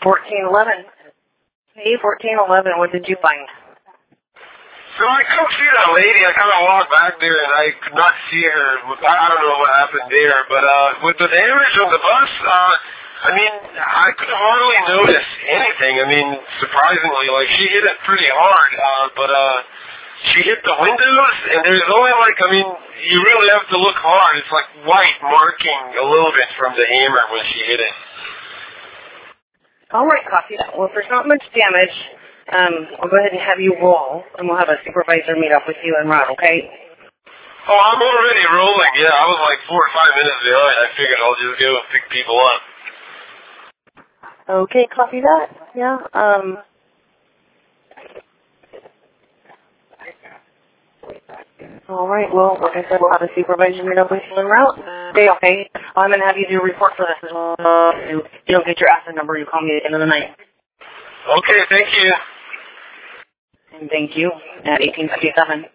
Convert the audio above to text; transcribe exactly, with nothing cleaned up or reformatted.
fourteen eleven. Hey, fourteen eleven, what did you find? So I couldn't see that lady. I kind of walked back there and I could not see her. I don't know what happened there, but uh, with the damage on the bus, uh, I mean, I could hardly notice anything. I mean, surprisingly, like she hit it pretty hard, uh, but uh, she hit the windows, and there's only like, I mean, you really have to look hard. It's like white marking a little bit from the hammer when she hit it. All right, copy that. Well, if there's not much damage, um, I'll go ahead and have you roll, and we'll have a supervisor meet up with you and Ron, okay? Oh, I'm already rolling. Yeah, I was like four or five minutes behind. I figured I'll just go pick people up. Okay, copy that. Yeah, um... All right, well, like I said, we'll have a supervisor meet up with you en route. Okay, okay. I'm going to have you do a report for this as well. Uh, you don't get your asset number, you call me at the end of the night. Okay, thank you. And thank you at eighteen fifty-seven.